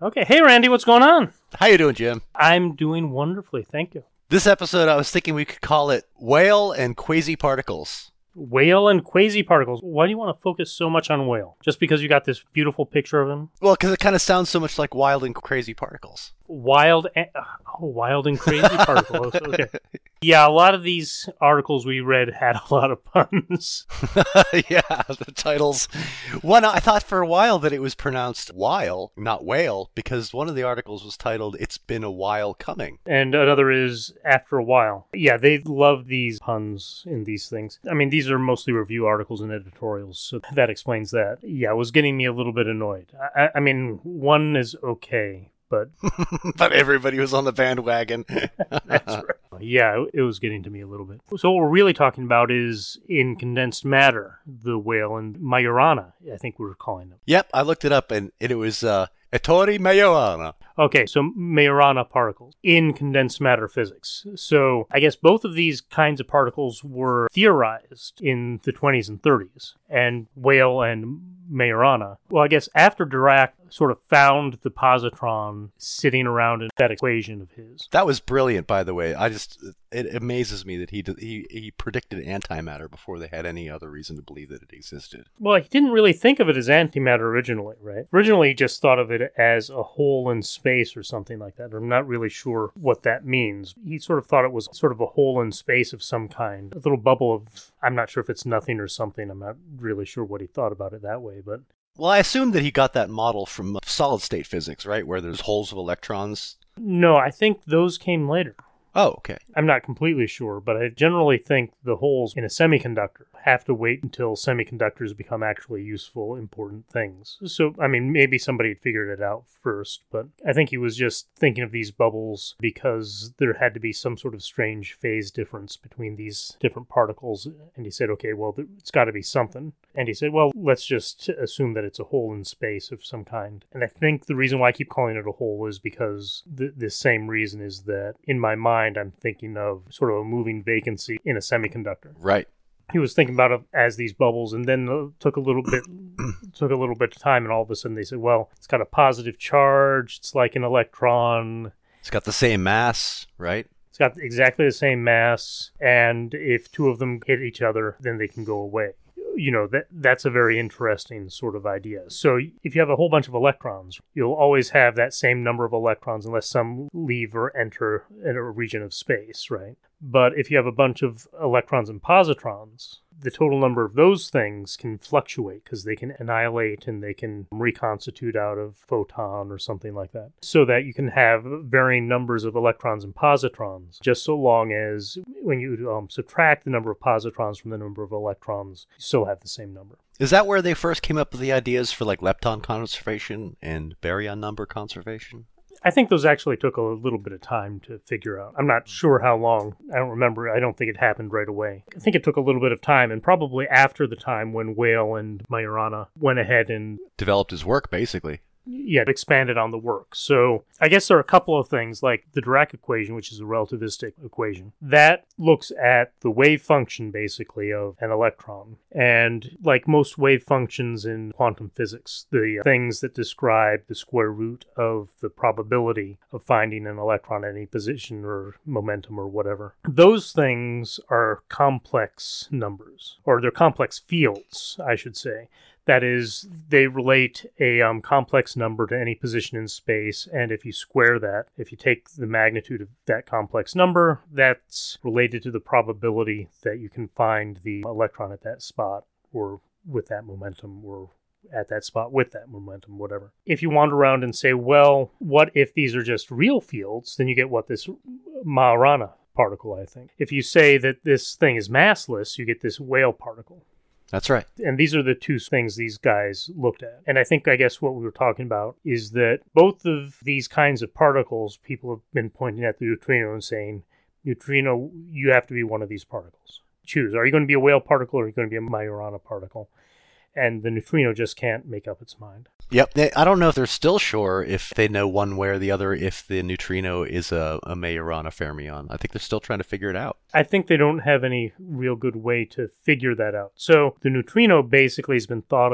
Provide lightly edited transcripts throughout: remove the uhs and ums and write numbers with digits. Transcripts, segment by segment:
Okay. Hey, Randy, what's going on? How you doing, Jim? I'm doing wonderfully. Thank you. This episode, I was thinking we could call it Whale and Quasi-Particles. Whale and quasi-particles. Why do you want to focus so much on whale? Just because you got this beautiful picture of him? Well, because it kind of sounds so much like Wild and Crazy Particles. Wild and crazy particles. Okay. Yeah, a lot of these articles we read had a lot of puns. Yeah, the titles. One, I thought for a while that it was pronounced while, not whale, because one of the articles was titled "It's Been a While Coming." And another is after a while. Yeah, they love these puns in these things. I mean, these are mostly review articles and editorials, so that explains that. Yeah, it was getting me a little bit annoyed. I mean, one is okay, but But everybody was on the bandwagon. that's right. Yeah, it was getting to me a little bit. So what we're really talking about is in condensed matter, the whale and Majorana, I think we were calling them. Yep, I looked it up, and it was Ettore Majorana. Okay, so Majorana particles in condensed matter physics. So I guess both of these kinds of particles were theorized in the 20s and 30s, and Whale and Majorana. Well, I guess after Dirac sort of found the positron sitting around in that equation of his. That was brilliant, by the way. It amazes me that he predicted antimatter before they had any other reason to believe that it existed. Well, he didn't really think of it as antimatter originally, right? Originally, he just thought of it as a hole in space or something like that. I'm not really sure what that means. He sort of thought it was sort of a hole in space of some kind, a little bubble of, I'm not sure if it's nothing or something. I'm not really sure what he thought about it that way, but... Well, I assume that he got that model from solid-state physics, right? Where there's holes of electrons. No, I think those came later. Oh, okay. I'm not completely sure, but I generally think the holes in a semiconductor have to wait until semiconductors become actually useful, important things. So, I mean, maybe somebody had figured it out first, but I think he was just thinking of these bubbles because there had to be some sort of strange phase difference between these different particles. And he said, okay, well, it's got to be something. And he said, well, let's just assume that it's a hole in space of some kind. And I think the reason why I keep calling it a hole is because the same reason is that in my mind, I'm thinking of sort of a moving vacancy in a semiconductor. Right. He was thinking about it as these bubbles, and then took a little bit of time, and all of a sudden they said, well, it's got a positive charge, it's like an electron. It's got the same mass, right? It's got exactly the same mass, and if two of them hit each other, then they can go away. You know, that's a very interesting sort of idea. So if you have a whole bunch of electrons, you'll always have that same number of electrons unless some leave or enter in a region of space, right? But if you have a bunch of electrons and positrons, the total number of those things can fluctuate because they can annihilate and they can reconstitute out of photon or something like that. So that you can have varying numbers of electrons and positrons, just so long as when you subtract the number of positrons from the number of electrons, you still have the same number. Is that where they first came up with the ideas for like lepton conservation and baryon number conservation? I think those actually took a little bit of time to figure out. I'm not sure how long. I don't remember. I don't think it happened right away. I think it took a little bit of time, and probably after the time when Whale and Majorana went ahead and developed his work, basically. Yeah, expanded on the work. So I guess there are a couple of things, like the Dirac equation, which is a relativistic equation. That looks at the wave function, basically, of an electron. And like most wave functions in quantum physics, the things that describe the square root of the probability of finding an electron at any position or momentum or whatever, those things are complex numbers, or they're complex fields, I should say. That is, they relate a complex number to any position in space, and if you square that, if you take the magnitude of that complex number, that's related to the probability that you can find the electron at that spot, or with that momentum, or at that spot with that momentum, whatever. If you wander around and say, well, what if these are just real fields, then you get what this Majorana particle, I think. If you say that this thing is massless, you get this Whale particle. That's right. And these are the two things these guys looked at. And I guess what we were talking about is that both of these kinds of particles, people have been pointing at the neutrino and saying, neutrino, you have to be one of these particles. Choose. Are you going to be a Whale particle or are you going to be a Majorana particle? And the neutrino just can't make up its mind. Yep. I don't know if they're still sure if they know one way or the other if the neutrino is a Majorana fermion. I think they're still trying to figure it out. I think they don't have any real good way to figure that out. So the neutrino basically has been thought of as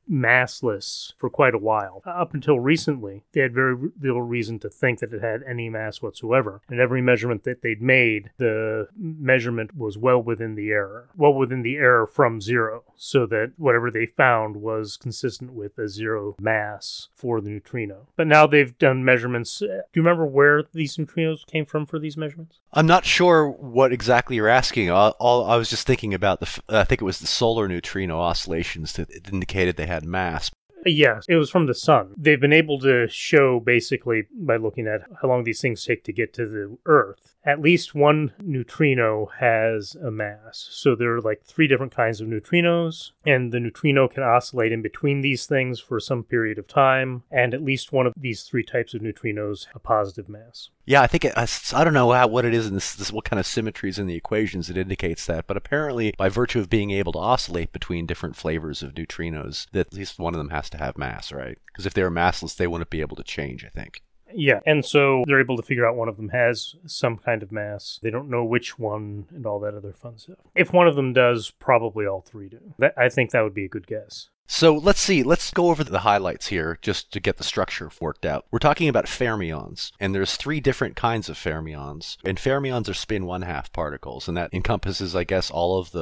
massless for quite a while. Up until recently, they had very little reason to think that it had any mass whatsoever. And every measurement that they'd made, the measurement was well within the error from zero, so that whatever they found was consistent with a zero mass for the neutrino. But now they've done measurements. Do you remember where these neutrinos came from for these measurements? I'm not sure what exactly you're asking. All I was just thinking about I think it was the solar neutrino oscillations that indicated they had mass. Yes, it was from the sun. They've been able to show, basically, by looking at how long these things take to get to the Earth, at least one neutrino has a mass. So there are like 3 different kinds of neutrinos, and the neutrino can oscillate in between these things for some period of time, and at least one of these 3 types of neutrinos a positive mass. Yeah, I think I don't know what it is in this what kind of symmetries in the equations that indicates that, but apparently by virtue of being able to oscillate between different flavors of neutrinos, that at least one of them has to have mass, right? Because if they were massless, they wouldn't be able to change, I think. Yeah, and so they're able to figure out one of them has some kind of mass. They don't know which one and all that other fun stuff. If one of them does, probably all 3 do. I think that would be a good guess. So let's see, let's go over the highlights here just to get the structure worked out. We're talking about fermions, and there's 3 different kinds of fermions. And fermions are spin 1/2 particles, and that encompasses, all of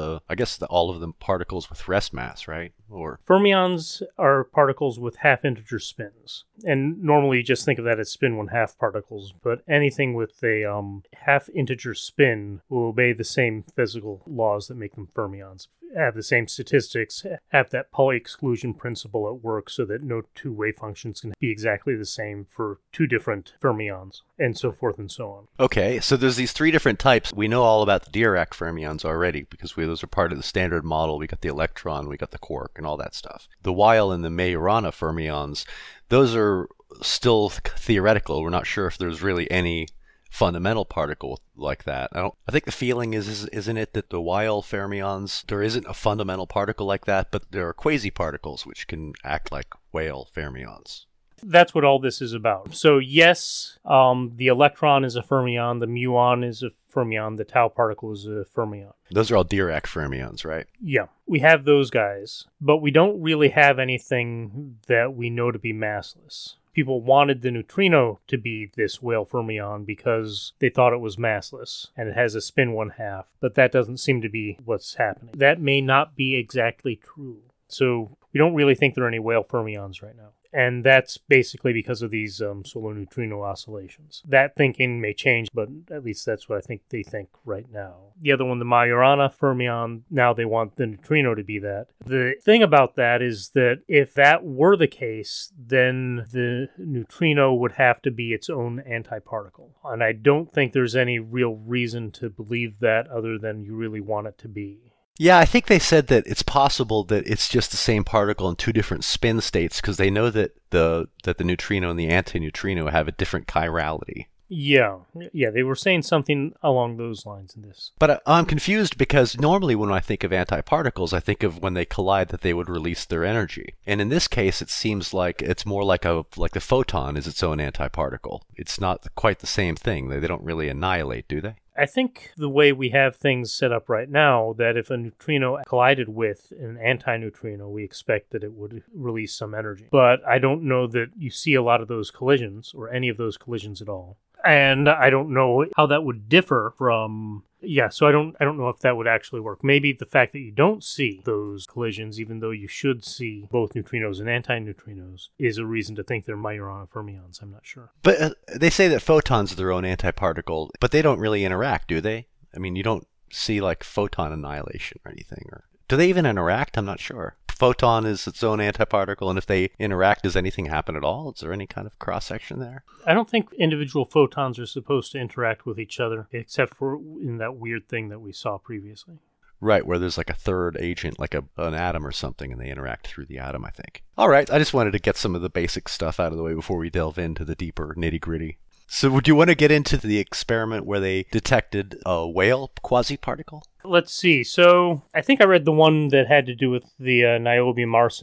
the particles with rest mass, right? Or fermions are particles with half-integer spins. And normally you just think of that as spin 1/2 particles, but anything with a half-integer spin will obey the same physical laws that make them fermions. Have the same statistics, have that Pauli exclusion principle at work so that no 2 wave functions can be exactly the same for 2 different fermions, and so forth and so on. Okay, so there's these 3 different types. We know all about the Dirac fermions already because those are part of the standard model. We got the electron, we got the quark, and all that stuff. The Weil and the Majorana fermions, those are still theoretical. We're not sure if there's really any fundamental particle like that. I think the feeling isn't it that the Weil fermions, there isn't a fundamental particle like that, but there are quasi-particles which can act like Weil fermions. That's what all this is about. So yes, the electron is a fermion, the muon is a fermion, the tau particle is a fermion. Those are all Dirac fermions, right? Yeah, we have those guys, but we don't really have anything that we know to be massless. People wanted the neutrino to be this Weil fermion because they thought it was massless, and it has a spin 1/2, but that doesn't seem to be what's happening. That may not be exactly true. So we don't really think there are any Weil fermions right now. And that's basically because of these solar neutrino oscillations. That thinking may change, but at least that's what I think they think right now. The other one, the Majorana fermion, now they want the neutrino to be that. The thing about that is that if that were the case, then the neutrino would have to be its own antiparticle. And I don't think there's any real reason to believe that other than you really want it to be. Yeah, I think they said that it's possible that it's just the same particle in 2 different spin states because they know that the neutrino and the antineutrino have a different chirality. Yeah, they were saying something along those lines in this. But I'm confused because normally when I think of antiparticles, I think of when they collide that they would release their energy. And in this case, it seems like it's more like the photon is its own antiparticle. It's not quite the same thing. They don't really annihilate, do they? I think the way we have things set up right now, that if a neutrino collided with an antineutrino, we expect that it would release some energy. But I don't know that you see a lot of those collisions, or any of those collisions at all. And I don't know how that would differ from... Yeah, so I don't know if that would actually work. Maybe the fact that you don't see those collisions, even though you should see both neutrinos and antineutrinos, is a reason to think they're Majorana fermions. I'm not sure. But they say that photons are their own antiparticle, but they don't really interact, do they? I mean, you don't see like photon annihilation or anything. Or do they even interact? I'm not sure. Photon is its own antiparticle, and if they interact, does anything happen at all? Is there any kind of cross-section there? I don't think individual photons are supposed to interact with each other, except for in that weird thing that we saw previously. Right, where there's like a third agent, like an atom or something, and they interact through the atom, I think. All right, I just wanted to get some of the basic stuff out of the way before we delve into the deeper nitty-gritty. So would you want to get into the experiment where they detected a Weil quasi-particle? Let's see. So I think I read the one that had to do with the niobium arsenide.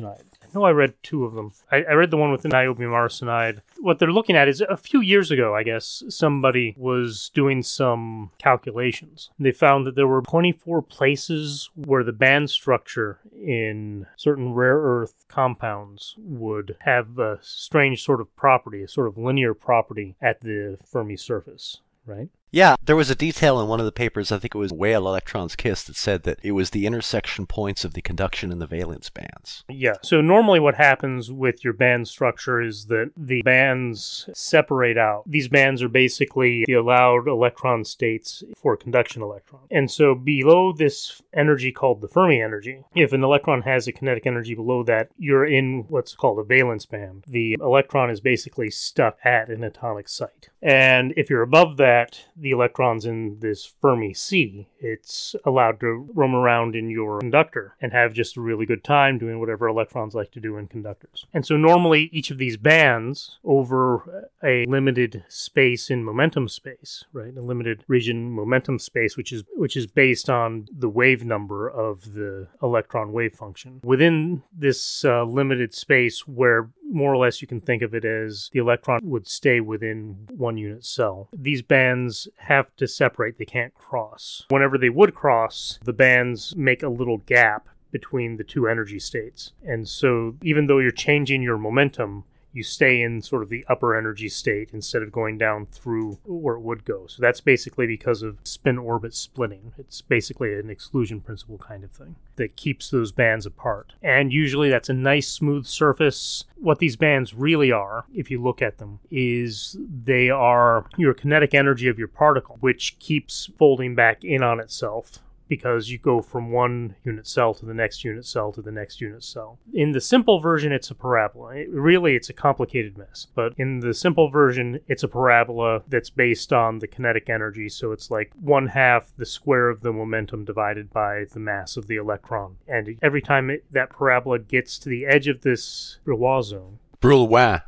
know I read two of them. I read the one with the niobium arsenide. What they're looking at is a few years ago, I guess, somebody was doing some calculations. They found that there were 24 places where the band structure in certain rare earth compounds would have a strange sort of property, a sort of linear property at the Fermi surface, right? Yeah, there was a detail in one of the papers, I think it was Whale Electrons Kiss, that said that it was the intersection points of the conduction and the valence bands. Yeah. So normally what happens with your band structure is that the bands separate out. These bands are basically the allowed electron states for conduction electron. And so below this energy called the Fermi energy, if an electron has a kinetic energy below that, you're in what's called a valence band. The electron is basically stuck at an atomic site. And if you're above that, the electrons in this Fermi C, it's allowed to roam around in your conductor and have just a really good time doing whatever electrons like to do in conductors. And so normally each of these bands over a limited space in momentum space, right? A limited region momentum space, which is based on the wave number of the electron wave function. Within this limited space where more or less you can think of it as the electron would stay within one unit cell, these bands have to separate. They can't cross. Whenever they would cross, the bands make a little gap between the two energy states. And so even though you're changing your momentum, you stay in sort of the upper energy state instead of going down through where it would go. So that's basically because of spin-orbit splitting. It's basically an exclusion principle kind of thing that keeps those bands apart. And usually that's a nice smooth surface. What these bands really are, if you look at them, is they are your kinetic energy of your particle, which keeps folding back in on itself, because you go from one unit cell to the next unit cell to the next unit cell. In the simple version, it's a parabola. It's a complicated mess. But in the simple version, it's a parabola that's based on the kinetic energy. So it's like 1/2 the square of the momentum divided by the mass of the electron. And every time that parabola gets to the edge of this Brillouin zone. Brillouin.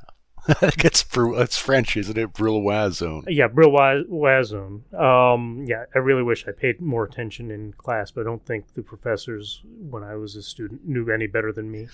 It's French, isn't it? Brillouin zone. Yeah, Brillouin zone. I really wish I paid more attention in class, but I don't think the professors, when I was a student, knew any better than me.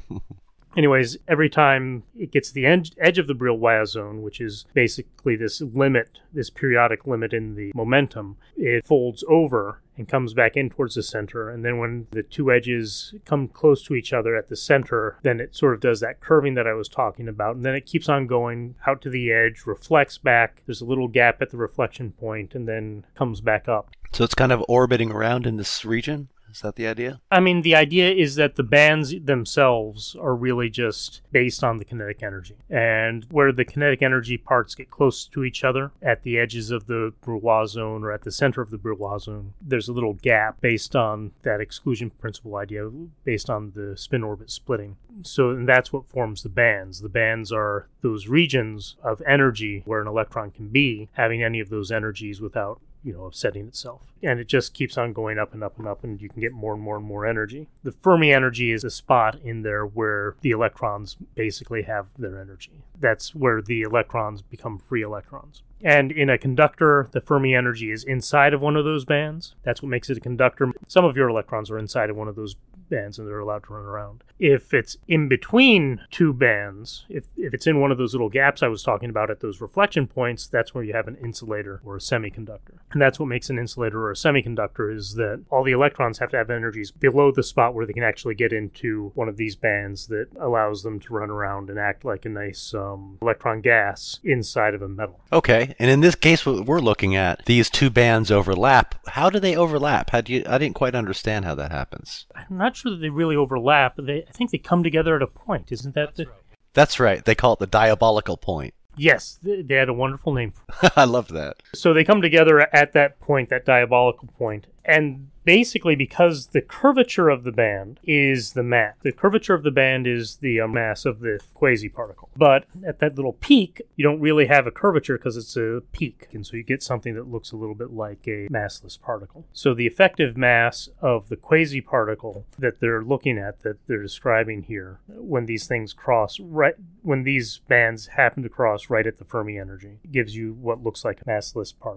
Anyways, every time it gets to the edge of the Brillouin zone, which is basically this limit, this periodic limit in the momentum, it folds over and comes back in towards the center. And then when the two edges come close to each other at the center, then it sort of does that curving that I was talking about. And then it keeps on going out to the edge, reflects back. There's a little gap at the reflection point, and then comes back up. So it's kind of orbiting around in this region? Is that the idea? I mean, the idea is that the bands themselves are really just based on the kinetic energy. And where the kinetic energy parts get close to each other at the edges of the Brillouin zone or at the center of the Brillouin zone, there's a little gap based on that exclusion principle idea, based on the spin-orbit splitting. So that's what forms the bands. The bands are those regions of energy where an electron can be, having any of those energies without upsetting itself. And it just keeps on going up and up and up, and you can get more and more and more energy. The Fermi energy is a spot in there where the electrons basically have their energy. That's where the electrons become free electrons. And in a conductor, the Fermi energy is inside of one of those bands. That's what makes it a conductor. Some of your electrons are inside of one of those bands and they're allowed to run around. If it's in between two bands, if it's in one of those little gaps I was talking about at those reflection points, that's where you have an insulator or a semiconductor. And that's what makes an insulator or a semiconductor, is that all the electrons have to have energies below the spot where they can actually get into one of these bands that allows them to run around and act like a nice electron gas inside of a metal. Okay, and in this case, what we're looking at, these two bands overlap. How do they overlap? I didn't quite understand how that happens. I'm not sure that they really overlap, but I think they come together at a point. Isn't that right? That's right. They call it the diabolical point. Yes, they had a wonderful name for it. I love that. So they come together at that point, that diabolical point, and basically because the curvature of the band is the mass. The curvature of the band is the mass of the quasi-particle. But at that little peak, you don't really have a curvature because it's a peak. And so you get something that looks a little bit like a massless particle. So the effective mass of the quasi-particle that they're looking at, that they're describing here, when these things cross, when these bands happen to cross right at the Fermi energy, gives you what looks like a massless particle.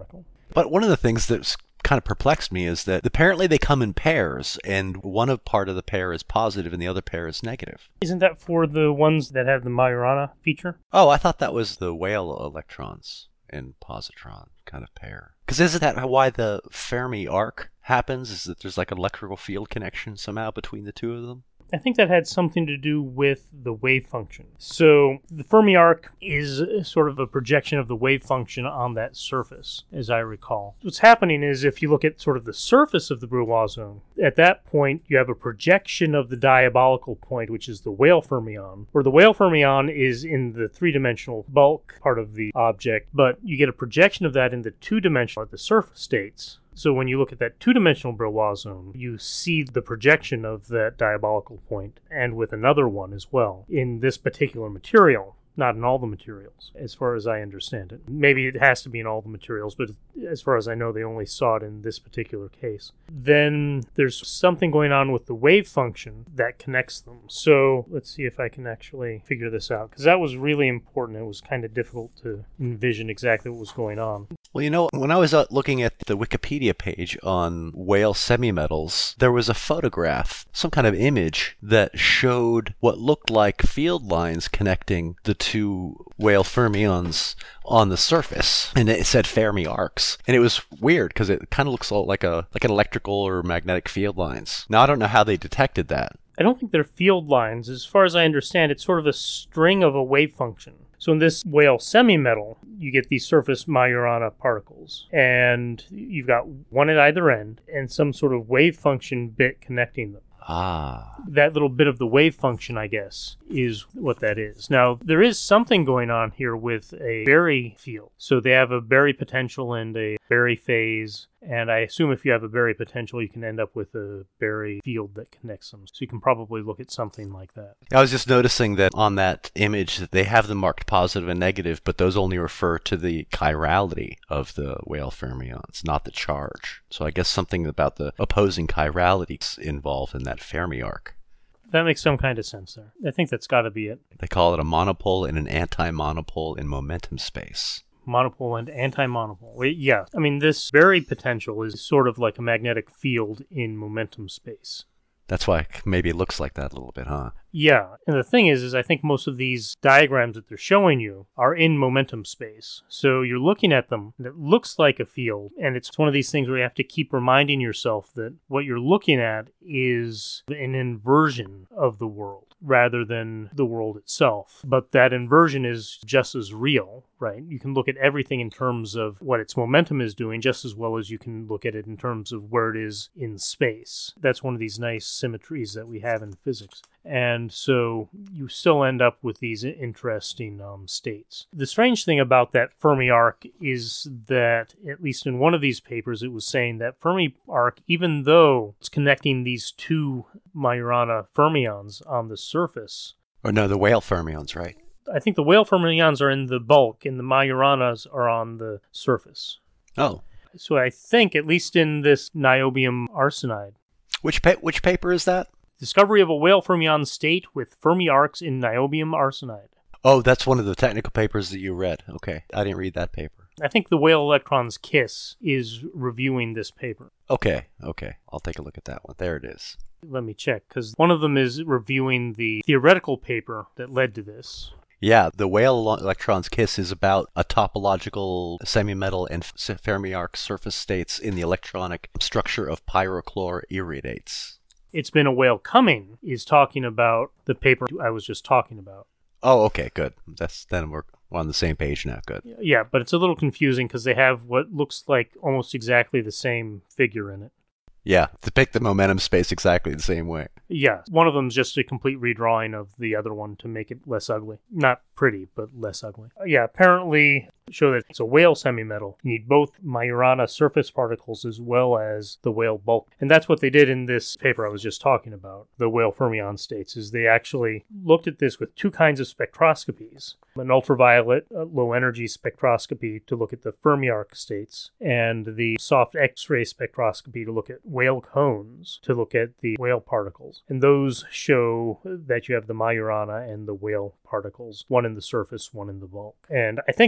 But one of the things that's kind of perplexed me is that apparently they come in pairs, and one of part of the pair is positive and the other pair is negative. Isn't that for the ones that have the Majorana feature? Oh, I thought that was the whale electrons and positron kind of pair. Because isn't that why the Fermi arc happens? Is that there's like an electrical field connection somehow between the two of them? I think that had something to do with the wave function. So the Fermi arc is sort of a projection of the wave function on that surface, as I recall. What's happening is if you look at sort of the surface of the Brouillard zone, at that point you have a projection of the diabolical point, which is the Weyl fermion, where the Weyl fermion is in the three-dimensional bulk part of the object, but you get a projection of that in the two-dimensional at the surface states. So when you look at that two-dimensional Brouillard zone, you see the projection of that diabolical point, and with another one as well, in this particular material. Not in all the materials, as far as I understand it. Maybe it has to be in all the materials, but as far as I know, they only saw it in this particular case. Then there's something going on with the wave function that connects them. So let's see if I can actually figure this out, because that was really important. It was kind of difficult to envision exactly what was going on. Well, when I was looking at the Wikipedia page on Weyl semimetals, there was a photograph, some kind of image that showed what looked like field lines connecting the two Weyl fermions on the surface, and it said Fermi arcs, and it was weird because it kind of looks like an electrical or magnetic field lines. Now I don't know how they detected that. I don't think they're field lines. As far as I understand, it's sort of a string of a wave function. So in this Weyl semimetal, you get these surface Majorana particles, and you've got one at either end, and some sort of wave function bit connecting them. Ah. That little bit of the wave function, I guess, is what that is. Now, there is something going on here with a Berry field. So they have a Berry potential and a Berry phase, and I assume if you have a Berry potential, you can end up with a Berry field that connects them. So you can probably look at something like that. I was just noticing that on that image, that they have them marked positive and negative, but those only refer to the chirality of the Weyl fermions, not the charge. So I guess something about the opposing chiralities involved in that Fermi arc. That makes some kind of sense there. I think that's got to be it. They call it a monopole and an anti-monopole in momentum space. Monopole and anti-monopole. Yeah, I mean, this Berry potential is sort of like a magnetic field in momentum space. That's why maybe it looks like that a little bit, huh? Yeah, and the thing is I think most of these diagrams that they're showing you are in momentum space. So you're looking at them, and it looks like a field, and it's one of these things where you have to keep reminding yourself that what you're looking at is an inversion of the world rather than the world itself. But that inversion is just as real, right? You can look at everything in terms of what its momentum is doing just as well as you can look at it in terms of where it is in space. That's one of these nice symmetries that we have in physics. And so you still end up with these interesting states. The strange thing about that Fermi arc is that, at least in one of these papers, it was saying that Fermi arc, even though it's connecting these two Majorana fermions on the surface. Oh, no, the Weyl fermions, right? I think the Weyl fermions are in the bulk, and the Majoranas are on the surface. Oh. So I think, at least in this niobium arsenide. Which paper is that? Discovery of a Weyl fermion state with Fermi arcs in niobium arsenide. Oh, that's one of the technical papers that you read. Okay, I didn't read that paper. I think the Weyl Electrons KISS is reviewing this paper. Okay. I'll take a look at that one. There it is. Let me check, because one of them is reviewing the theoretical paper that led to this. Yeah, the Weyl Electrons KISS is about a topological semimetal and Fermi arc surface states in the electronic structure of pyrochloroiridates. It's Been a Whale Coming is talking about the paper I was just talking about. Oh, okay, good. Then we're on the same page now. Good. Yeah, but it's a little confusing because they have what looks like almost exactly the same figure in it. Yeah, depict the momentum space exactly the same way. Yeah, one of them is just a complete redrawing of the other one to make it less ugly. Not pretty, but less ugly. Yeah, apparently show that it's a Weyl semimetal. You need both Majorana surface particles as well as the Weyl bulk. And that's what they did in this paper I was just talking about, the Weyl fermion states, is they actually looked at this with two kinds of spectroscopies. An ultraviolet low energy spectroscopy to look at the Fermi arc states, and the soft X-ray spectroscopy to look at Weyl cones, to look at the Weyl particles. And those show that you have the Majorana and the Weyl particles, one in the surface, one in the bulk. And I think this is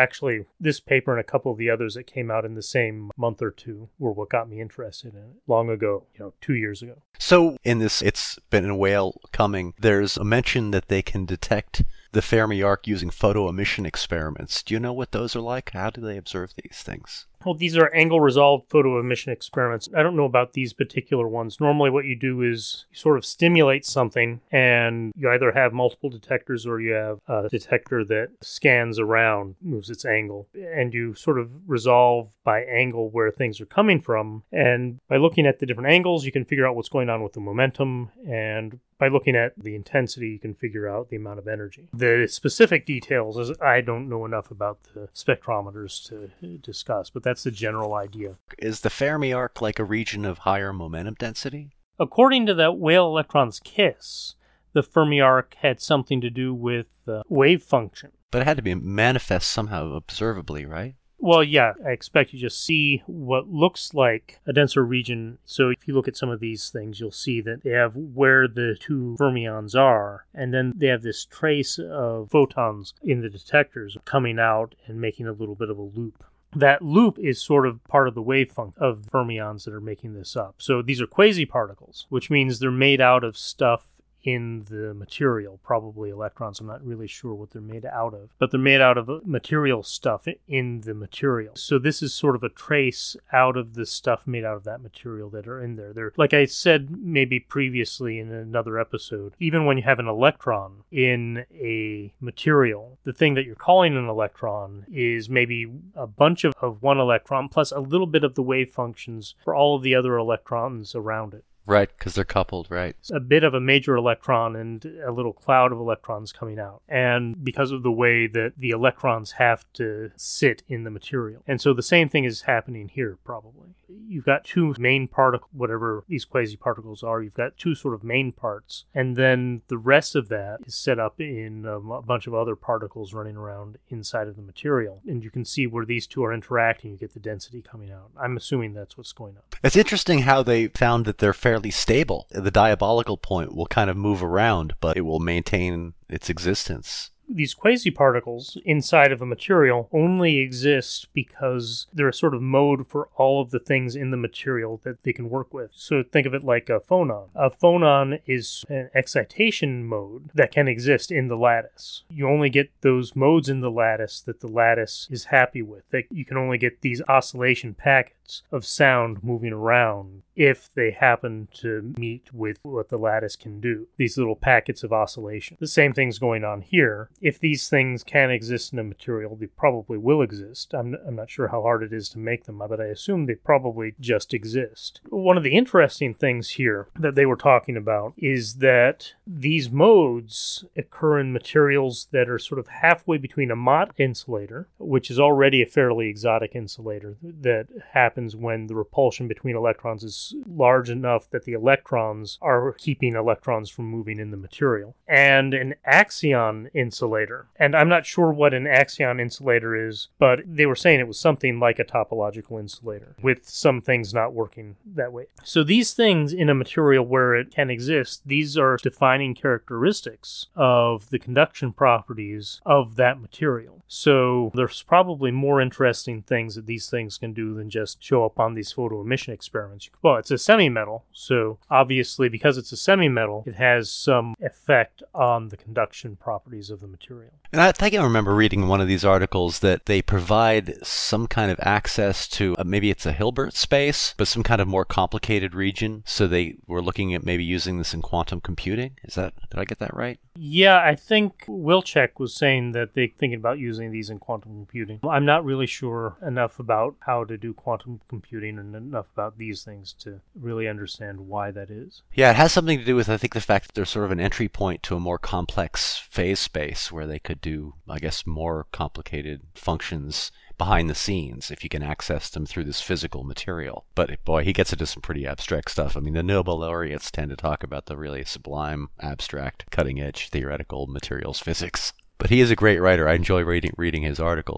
actually, this paper and a couple of the others that came out in the same month or two were what got me interested in it long ago, 2 years ago. So in this It's Been a Whale Coming, there's a mention that they can detect the Fermi arc using photo emission experiments. Do you know what those are like? How do they observe these things? Well, these are angle-resolved photo emission experiments. I don't know about these particular ones. Normally what you do is you sort of stimulate something, and you either have multiple detectors or you have a detector that scans around, moves its angle, and you sort of resolve by angle where things are coming from. And by looking at the different angles, you can figure out what's going on with the momentum, and by looking at the intensity, you can figure out the amount of energy. The specific details, I don't know enough about the spectrometers to discuss, but that's the general idea. Is the Fermi arc like a region of higher momentum density? According to that whale electron's kiss, the Fermi arc had something to do with wave function. But it had to be manifest somehow observably, right? Well, yeah, I expect you just see what looks like a denser region. So if you look at some of these things, you'll see that they have where the two fermions are, and then they have this trace of photons in the detectors coming out and making a little bit of a loop. That loop is sort of part of the wave function of the fermions that are making this up. So these are quasi-particles, which means they're made out of stuff in the material, probably electrons. I'm not really sure what they're made out of, but they're made out of material stuff in the material. So this is sort of a trace out of the stuff made out of that material that are in there. They're, like I said maybe previously in another episode, even when you have an electron in a material, the thing that you're calling an electron is maybe a bunch of one electron plus a little bit of the wave functions for all of the other electrons around it. Right, because they're coupled, right. A bit of a major electron and a little cloud of electrons coming out. And because of the way that the electrons have to sit in the material. And so the same thing is happening here, probably. You've got two main particles, whatever these quasi-particles are, you've got two sort of main parts. And then the rest of that is set up in a bunch of other particles running around inside of the material. And you can see where these two are interacting, you get the density coming out. I'm assuming that's what's going on. It's interesting how they found that they're fairly stable. The diabolical point will kind of move around, but it will maintain its existence. These quasi-particles inside of a material only exist because they're a sort of mode for all of the things in the material that they can work with. So think of it like a phonon. A phonon is an excitation mode that can exist in the lattice. You only get those modes in the lattice that the lattice is happy with. You can only get these oscillation packets of sound moving around if they happen to meet with what the lattice can do. These little packets of oscillation. The same thing's going on here. If these things can exist in a material, they probably will exist. I'm not sure how hard it is to make them, but I assume they probably just exist. One of the interesting things here that they were talking about is that these modes occur in materials that are sort of halfway between a Mott insulator, which is already a fairly exotic insulator that happens when the repulsion between electrons is large enough that the electrons are keeping electrons from moving in the material, and an axion insulator. And I'm not sure what an axion insulator is, but they were saying it was something like a topological insulator, with some things not working that way. So these things in a material where it can exist, these are defining characteristics of the conduction properties of that material. So there's probably more interesting things that these things can do than just show up on these photo emission experiments. Well, it's a semi-metal, so obviously because it's a semi-metal, it has some effect on the conduction properties of the material. And I think I remember reading in one of these articles that they provide some kind of access to, maybe it's a Hilbert space, but some kind of more complicated region. So they were looking at maybe using this in quantum computing. Did I get that right? Yeah, I think Wilczek was saying that they're thinking about using these in quantum computing. I'm not really sure enough about how to do quantum computing and enough about these things to really understand why that is. Yeah, it has something to do with, I think, the fact that there's sort of an entry point to a more complex phase space where they could do, I guess, more complicated functions behind the scenes if you can access them through this physical material. But boy, he gets into some pretty abstract stuff. I mean, the Nobel laureates tend to talk about the really sublime, abstract, cutting-edge theoretical materials physics. But he is a great writer. I enjoy reading his articles.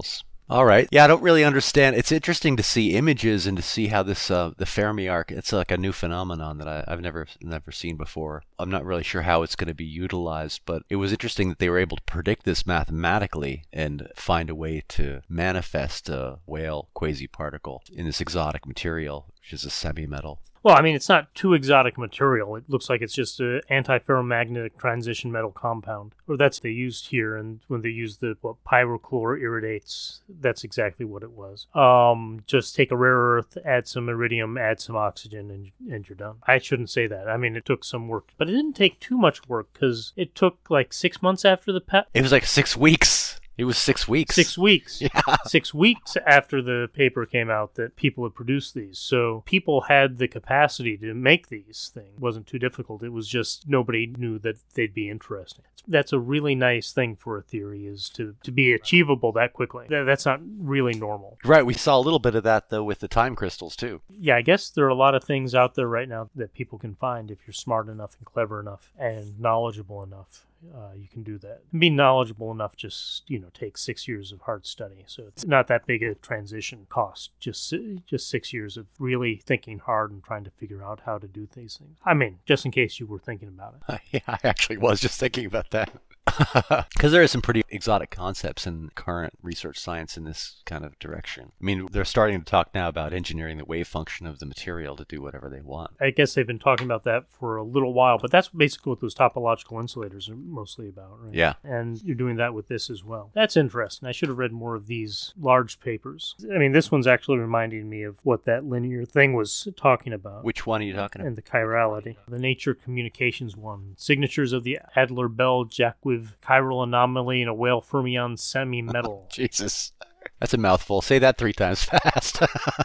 All right. Yeah, I don't really understand. It's interesting to see images and to see how this the Fermi arc. It's like a new phenomenon that I've never seen before. I'm not really sure how it's going to be utilized, but it was interesting that they were able to predict this mathematically and find a way to manifest a whale quasi-particle in this exotic material, which is a semi-metal. Well, I mean, it's not too exotic material. It looks like it's just an antiferromagnetic transition metal compound. Or that's what they used here, and when they used the pyrochloroiridates, that's exactly what it was. Just take a rare earth, add some iridium, add some oxygen, and you're done. I shouldn't say that. I mean, it took some work, but it didn't take too much work because it took like 6 months after the It was like 6 weeks. It was 6 weeks. 6 weeks. Yeah. 6 weeks after the paper came out that people had produced these. So people had the capacity to make these things. It wasn't too difficult. It was just nobody knew that they'd be interesting. That's a really nice thing for a theory, is to be achievable that quickly. That's not really normal. Right. We saw a little bit of that, though, with the time crystals, too. Yeah, I guess there are a lot of things out there right now that people can find if you're smart enough and clever enough and knowledgeable enough. You can do that. Being knowledgeable enough just, takes 6 years of hard study. So it's not that big a transition cost. Just 6 years of really thinking hard and trying to figure out how to do these things. I mean, just in case you were thinking about it. Yeah, I actually was just thinking about that. Because there are some pretty exotic concepts in current research science in this kind of direction. I mean, they're starting to talk now about engineering the wave function of the material to do whatever they want. I guess they've been talking about that for a little while, but that's basically what those topological insulators are mostly about, right? Yeah. And you're doing that with this as well. That's interesting. I should have read more of these large papers. I mean, this one's actually reminding me of what that linear thing was talking about. Which one are you talking about? And the chirality. The Nature Communications one. Signatures of the Adler-Bell-Jaqueline chiral anomaly in a whale fermion semi-metal. Jesus. That's a mouthful. Say that 3 times fast.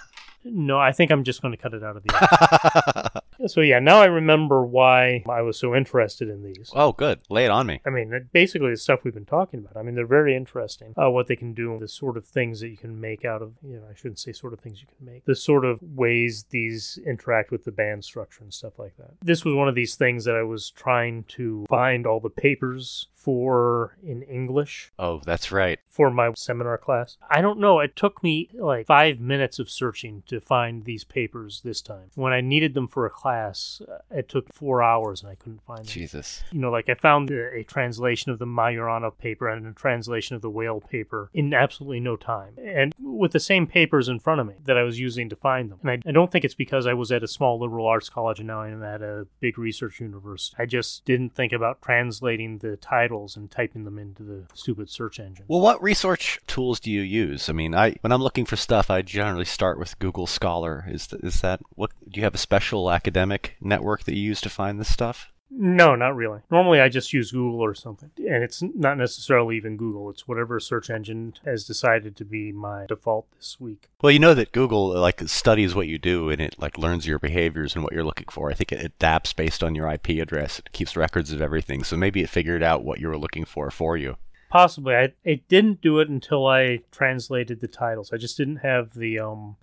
No, I think I'm just going to cut it out of the So yeah, now I remember why I was so interested in these. Oh, good. Lay it on me. I mean, basically the stuff we've been talking about. I mean, they're very interesting. What they can do, the sort of things that you can make out of, I shouldn't say sort of things you can make. The sort of ways these interact with the band structure and stuff like that. This was one of these things that I was trying to find all the papers for in English. Oh, that's right. For my seminar class. I don't know. It took me like 5 minutes of searching to find these papers this time. When I needed them for a class, it took 4 hours and I couldn't find them. Jesus. Like I found a translation of the Majorana paper and a translation of the Whale paper in absolutely no time. And with the same papers in front of me that I was using to find them. And I don't think it's because I was at a small liberal arts college and now I'm at a big research university. I just didn't think about translating the titles and typing them into the stupid search engine. Well, what research tools do you use? I mean, when I'm looking for stuff, I generally start with Google Scholar. Is that what? Do you have a special academic network that you use to find this stuff? No, not really. Normally I just use Google or something. And it's not necessarily even Google. It's whatever search engine has decided to be my default this week. Well, you know that Google studies what you do and it learns your behaviors and what you're looking for. I think it adapts based on your IP address. It keeps records of everything. So maybe it figured out what you were looking for you. Possibly. I didn't do it until I translated the titles. I just didn't have the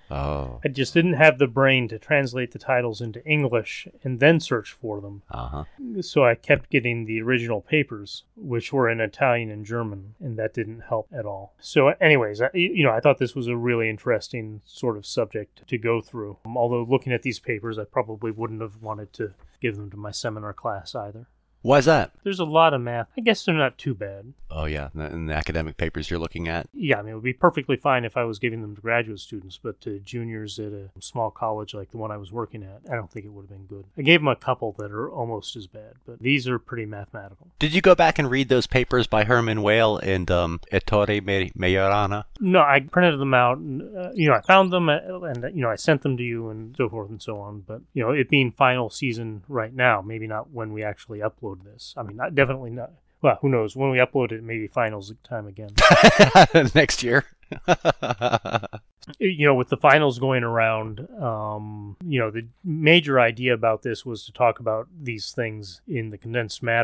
I just didn't have the brain to translate the titles into English and then search for them. So I kept getting the original papers, which were in Italian and German, and that didn't help at all. So anyways, I thought this was a really interesting sort of subject to go through. Although looking at these papers, I probably wouldn't have wanted to give them to my seminar class either. Why is that? There's a lot of math. I guess they're not too bad. Oh, yeah. In the academic papers you're looking at? Yeah, I mean, it would be perfectly fine if I was giving them to graduate students, but to juniors at a small college like the one I was working at, I don't think it would have been good. I gave them a couple that are almost as bad, but these are pretty mathematical. Did you go back and read those papers by Hermann Weyl and Ettore Majorana? No, I printed them out, and, I found them, and, I sent them to you and so forth and so on, but, it being final season right now, maybe not when we actually upload this. I mean, definitely not. Well, who knows? When we upload it, maybe finals time again. Next year. With the finals going around, the major idea about this was to talk about these things in the condensed matter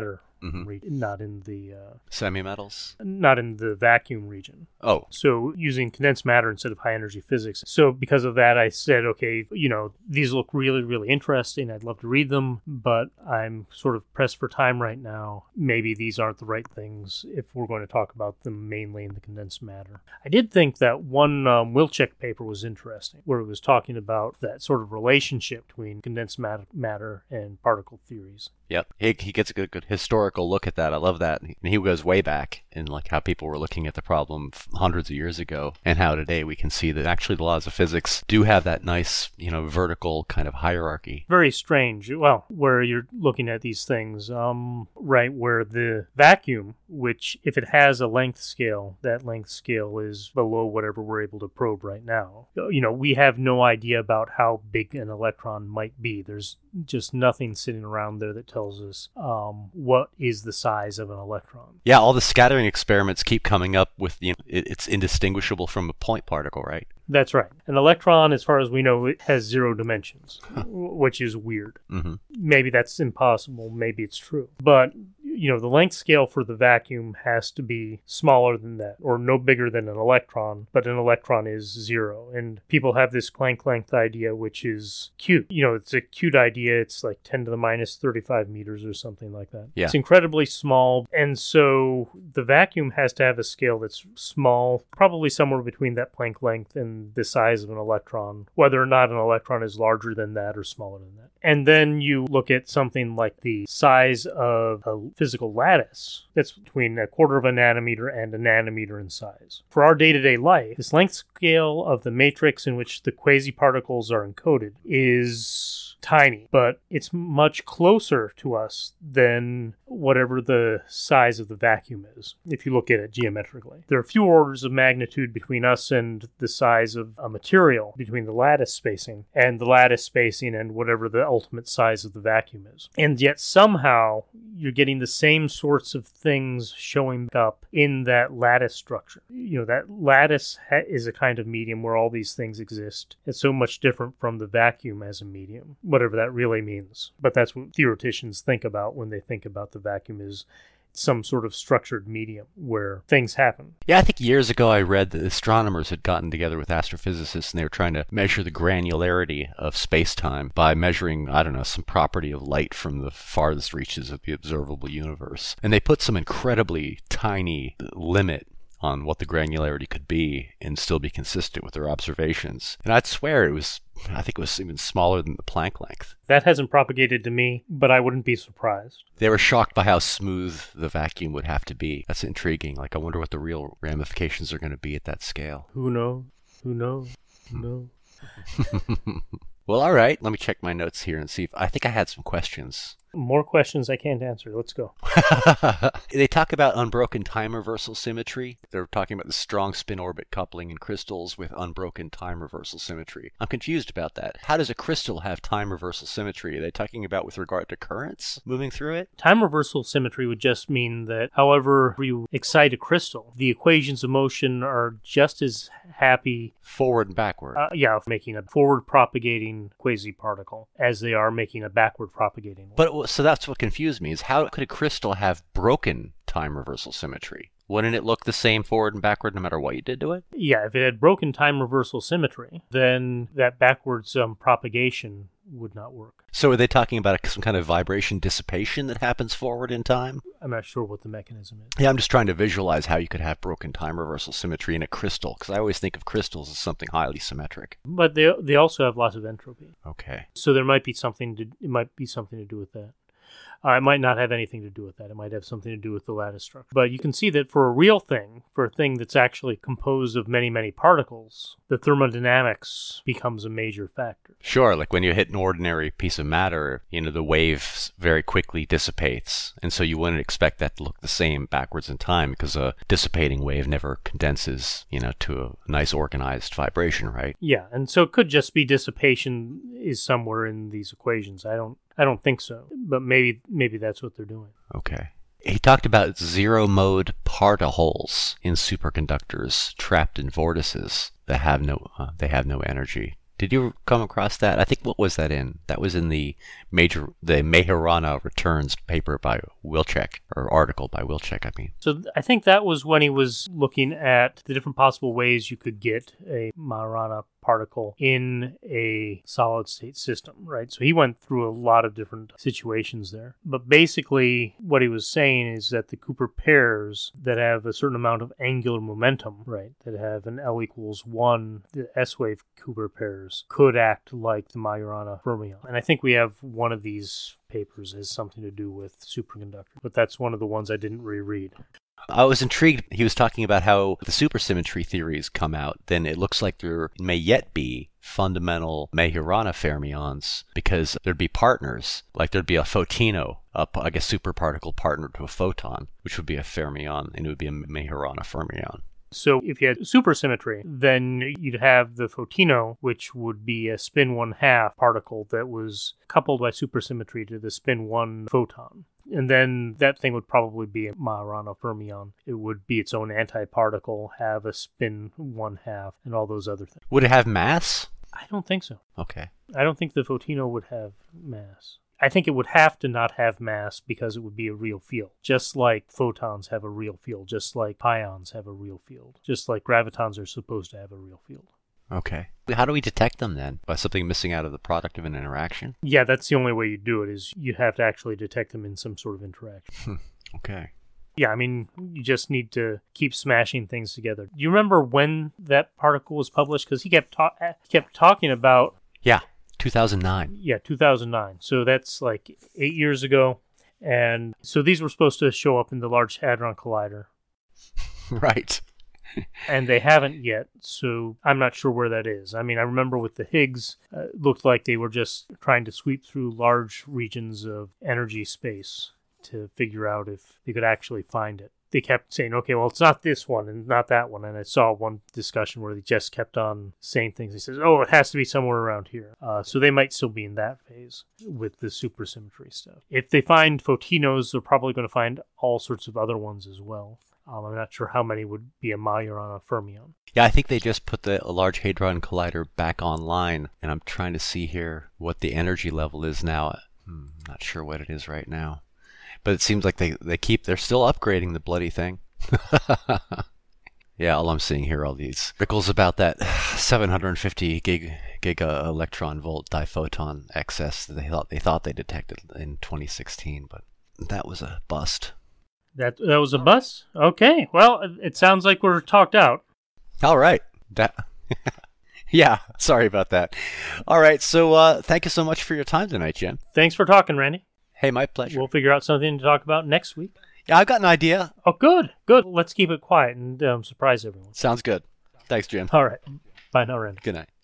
not in the Semi-metals? not in the vacuum region. Oh. So using condensed matter instead of high energy physics. So because of that, I said, okay, these look really, really interesting. I'd love to read them, but I'm sort of pressed for time right now. Maybe these aren't the right things if we're going to talk about them mainly in the condensed matter. I did think that one Wilczek paper was interesting, where it was talking about that sort of relationship between condensed matter and particle theories. Yep. He gets a good historical look at that. I love that. And he goes way back in like how people were looking at the problem hundreds of years ago, and how today we can see that actually the laws of physics do have that nice, vertical kind of hierarchy. Very strange. Well, where you're looking at these things, right, where the vacuum, which if it has a length scale, that length scale is below whatever we're able to probe right now. We have no idea about how big an electron might be. There's just nothing sitting around there that tells us what is the size of an electron. Yeah, all the scattering experiments keep coming up with it's indistinguishable from a point particle, right? That's right. An electron, as far as we know, it has 0 dimensions, which is weird. Mm-hmm. Maybe that's impossible. Maybe it's true. But the length scale for the vacuum has to be smaller than that, or no bigger than an electron, but an electron is 0. And people have this Planck length idea, which is cute. It's a cute idea. It's like 10 to the minus 35 meters or something like that. Yeah. It's incredibly small. And so the vacuum has to have a scale that's small, probably somewhere between that Planck length and the size of an electron, whether or not an electron is larger than that or smaller than that. And then you look at something like the size of a physical lattice that's between 1/4 of a nanometer and a nanometer in size. For our day-to-day life, this length scale of the matrix in which the quasi-particles are encoded is tiny, but it's much closer to us than whatever the size of the vacuum is, if you look at it geometrically. There are a few orders of magnitude between us and the size of a material, between the lattice spacing and whatever the ultimate size of the vacuum is. And yet somehow you're getting the same sorts of things showing up in that lattice structure. That lattice is a kind of medium where all these things exist. It's so much different from the vacuum as a medium, whatever that really means. But that's what theoreticians think about when they think about the vacuum, is some sort of structured medium where things happen. Yeah, I think years ago I read that astronomers had gotten together with astrophysicists and they were trying to measure the granularity of space-time by measuring, some property of light from the farthest reaches of the observable universe. And they put some incredibly tiny limit on what the granularity could be and still be consistent with their observations. And I'd swear I think it was even smaller than the Planck length. That hasn't propagated to me, but I wouldn't be surprised. They were shocked by how smooth the vacuum would have to be. That's intriguing. I wonder what the real ramifications are going to be at that scale. Who knows? Who knows? Who knows? Well, all right. Let me check my notes here and see if I think I had some questions. More questions I can't answer. Let's go. They talk about unbroken time reversal symmetry. They're talking about the strong spin orbit coupling in crystals with unbroken time reversal symmetry. I'm confused about that. How does a crystal have time reversal symmetry? Are they talking about with regard to currents moving through it? Time reversal symmetry would just mean that however you excite a crystal, the equations of motion are just as happy forward and backward. Making a forward propagating quasi-particle as they are making a backward propagating one. But so that's what confused me, is how could a crystal have broken time reversal symmetry? Wouldn't it look the same forward and backward no matter what you did to it? Yeah, if it had broken time reversal symmetry, then that backwards propagation would not work. So are they talking about some kind of vibration dissipation that happens forward in time? I'm not sure what the mechanism is. Yeah, I'm just trying to visualize how you could have broken time reversal symmetry in a crystal, because I always think of crystals as something highly symmetric. But they also have lots of entropy. Okay. So there might be something to do with that. It might not have anything to do with that. It might have something to do with the lattice structure. But you can see that for a real thing, for a thing that's actually composed of many, many particles, the thermodynamics becomes a major factor. Sure, like when you hit an ordinary piece of matter, the wave very quickly dissipates. And so you wouldn't expect that to look the same backwards in time, because a dissipating wave never condenses, to a nice organized vibration, right? Yeah, and so it could just be dissipation is somewhere in these equations. I don't think so, but maybe that's what they're doing. Okay. He talked about zero-mode particles in superconductors trapped in vortices that have no energy. Did you come across that? I think, what was that in? That was in the Majorana Returns paper by Wilczek, or article by Wilczek, I mean. So I think that was when he was looking at the different possible ways you could get a Majorana particle in a solid state system, right? So he went through a lot of different situations there. But basically what he was saying is that the Cooper pairs that have a certain amount of angular momentum, right, that have an L equals 1, the S-wave Cooper pairs could act like the Majorana fermion. And I think we have one of these papers has something to do with superconductor, but that's one of the ones I didn't reread. I was intrigued. He was talking about how the supersymmetry theories come out. Then it looks like there may yet be fundamental Majorana fermions because there'd be partners. Like there'd be a photino, like a superparticle partner to a photon, which would be a fermion, and it would be a Majorana fermion. So if you had supersymmetry, then you'd have the photino, which would be a spin 1/2 particle that was coupled by supersymmetry to the spin 1 photon. And then that thing would probably be a Majorana fermion. It would be its own antiparticle, have a spin 1/2, and all those other things. Would it have mass? I don't think so. Okay. I don't think the photino would have mass. I think it would have to not have mass because it would be a real field. Just like photons have a real field, just like pions have a real field, just like gravitons are supposed to have a real field. Okay. How do we detect them then? By something missing out of the product of an interaction? Yeah, that's the only way you do it, is you'd have to actually detect them in some sort of interaction. Okay. Yeah, I mean, you just need to keep smashing things together. Do you remember when that particle was published? Because he kept talking about... Yeah, 2009. Yeah, 2009. So that's like 8 years ago. And so these were supposed to show up in the Large Hadron Collider. Right. And they haven't yet, so I'm not sure where that is. I mean, I remember with the Higgs, it looked like they were just trying to sweep through large regions of energy space to figure out if they could actually find it. They kept saying, okay, well, it's not this one and not that one. And I saw one discussion where they just kept on saying things. He says, oh, it has to be somewhere around here. So they might still be in that phase with the supersymmetry stuff. If they find photinos, they're probably going to find all sorts of other ones as well. I'm not sure how many would be a Majorana fermion. Yeah, I think they just put the Large Hadron Collider back online, and I'm trying to see here what the energy level is now. Not sure what it is right now. But it seems like they're still upgrading the bloody thing. Yeah, all I'm seeing here are all these articles about that 750 giga electron volt diphoton excess that they thought they detected in 2016, but that was a bust. That was a bust? Okay. Well, it sounds like we're talked out. All right. Yeah, sorry about that. All right, so thank you so much for your time tonight, Jim. Thanks for talking, Randy. Hey, my pleasure. We'll figure out something to talk about next week. Yeah, I've got an idea. Oh, good. Let's keep it quiet and surprise everyone. Sounds good. Thanks, Jim. All right. Bye now, Randy. Good night.